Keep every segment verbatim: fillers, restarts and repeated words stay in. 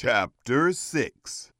Chapter six.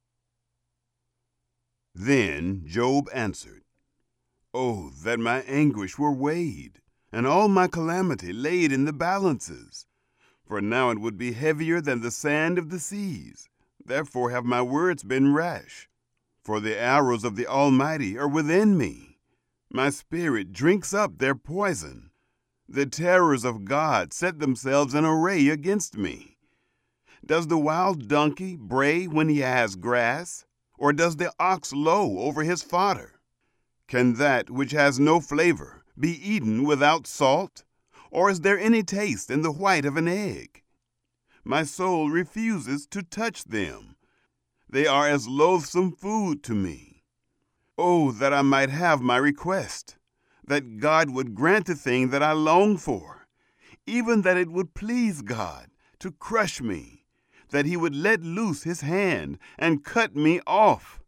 Then Job answered, "Oh, that my anguish were weighed, and all my calamity laid in the balances! For now it would be heavier than the sand of the seas. Therefore have my words been rash. For the arrows of the Almighty are within me. My spirit drinks up their poison. The terrors of God set themselves in array against me. Does the wild donkey bray when he has grass? Or does the ox low over his fodder? Can that which has no flavor be eaten without salt? Or is there any taste in the white of an egg? My soul refuses to touch them. They are as loathsome food to me. Oh, that I might have my request, that God would grant the thing that I long for, even that it would please God to crush me, that he would let loose his hand and cut me off.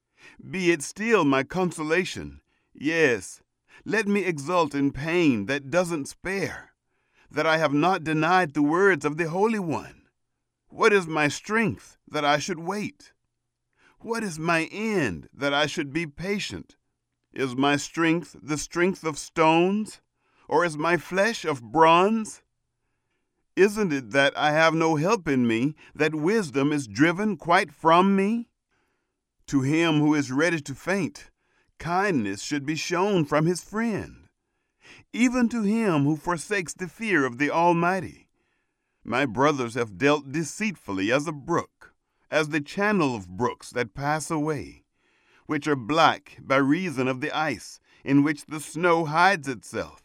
Be it still my consolation, yes, let me exult in pain that doesn't spare, that I have not denied the words of the Holy One. What is my strength that I should wait? What is my end that I should be patient? Is my strength the strength of stones, or is my flesh of bronze? Isn't it that I have no help in me, that wisdom is driven quite from me? To him who is ready to faint, kindness should be shown from his friend, even to him who forsakes the fear of the Almighty. My brothers have dealt deceitfully as a brook, as the channel of brooks that pass away, which are black by reason of the ice in which the snow hides itself.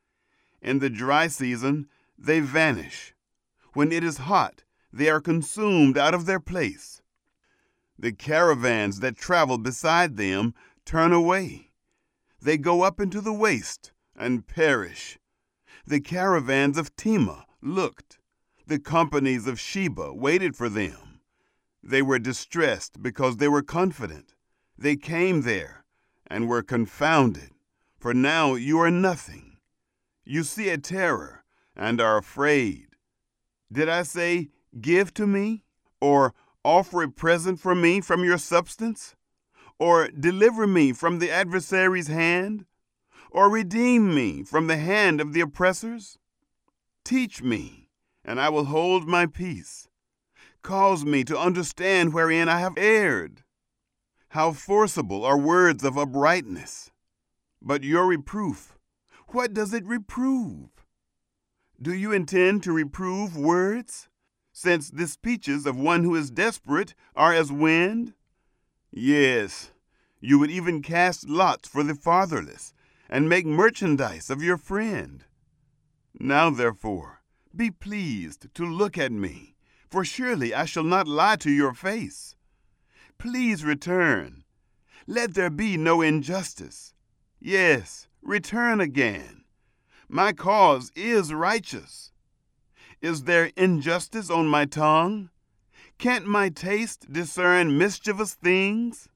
In the dry season they vanish. When it is hot, they are consumed out of their place. The caravans that travel beside them turn away. They go up into the waste and perish. The caravans of Tema looked. The companies of Sheba waited for them. They were distressed because they were confident. They came there and were confounded, for now you are nothing. You see a terror and are afraid. Did I say, give to me? Or offer a present for me from your substance? Or deliver me from the adversary's hand? Or redeem me from the hand of the oppressors? Teach me, and I will hold my peace. Cause me to understand wherein I have erred. How forcible are words of uprightness! But your reproof, what does it reprove? Do you intend to reprove words, since the speeches of one who is desperate are as wind? Yes, you would even cast lots for the fatherless, and make merchandise of your friend. Now, therefore, be pleased to look at me, for surely I shall not lie to your face. Please return. Let there be no injustice. Yes, return again. My cause is righteous. Is there injustice on my tongue? Can't my taste discern mischievous things?